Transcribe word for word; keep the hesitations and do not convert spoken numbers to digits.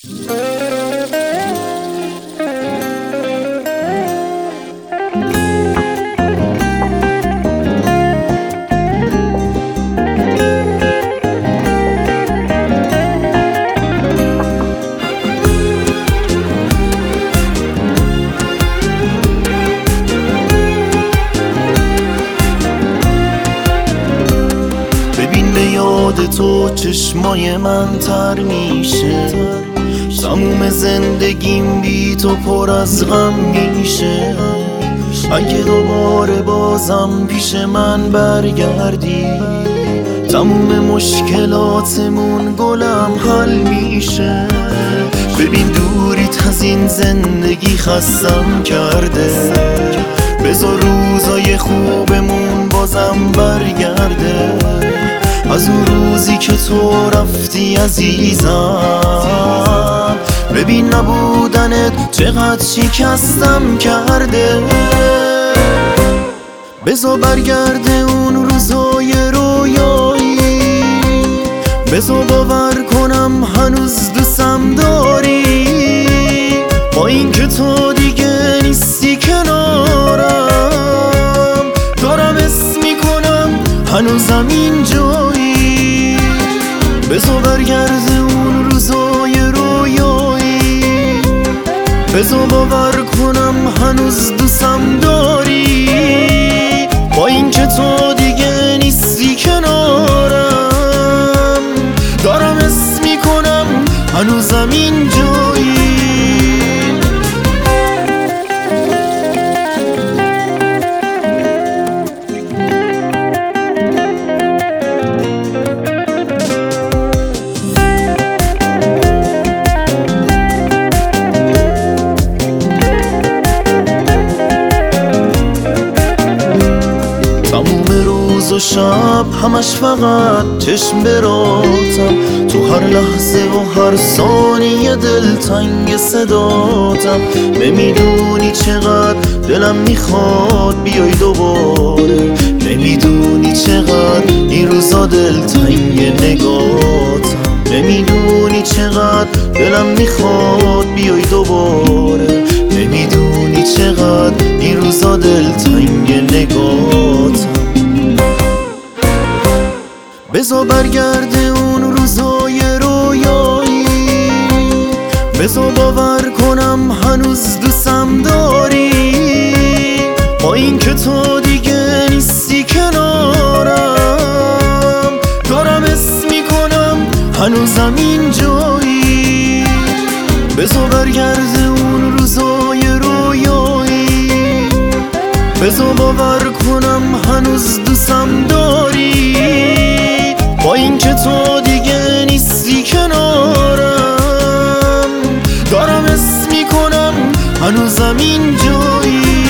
یاد تو چشمای من تر میشه، تموم زندگیم بی تو پر از غم میشه. اگه دوباره بازم پیش من برگردی، تموم مشکلاتمون گلم حل میشه. ببین دوریت از این زندگی خستم کرده، بذار روزای خوبمون بازم برگرده. از اون روزی که تو رفتی عزیزم، ببین نبودنت چقدر شکستم کرده. بذار برگرده اون روزای رویایی، بذار باور کنم هنوز دوستم داری. با این که تو دیگه نیستی کنارم، دارم اسم میکنم هنوزم اینجایی. بذار برگرده اون روزای رویایی، بذار باور کنم هنوز دوستم داری. با این که تو دیگه نیستی کنارم، دارم اسم میکنم هنوزم اینجایی. روز و شب همش فقط چشم براتم، تو هر لحظه و هر ثانیه دلتنگ صداتم. نمیدونی چقدر دلم میخواد بیای دوباره، نمیدونی چقدر این روزا دلتنگ نگاتم. نمیدونی چقدر دلم میخواد بیای دوباره، نمیدونی چقدر این روزا دلتنگ نگاتم. بذار برگرده اون روزای رویایی، بذار باور کنم هنوز دوستم داری. با این که تو دیگه نیستی کنارم، دارم اسم میکنم هنوزم اینجایی. بذار برگرده اون روزای رویایی، بذار باور کنم هنوز دوستم داری. با این که تو دیگه نیستی کنارم، دارم اسم میکنم هنوزم اینجایی.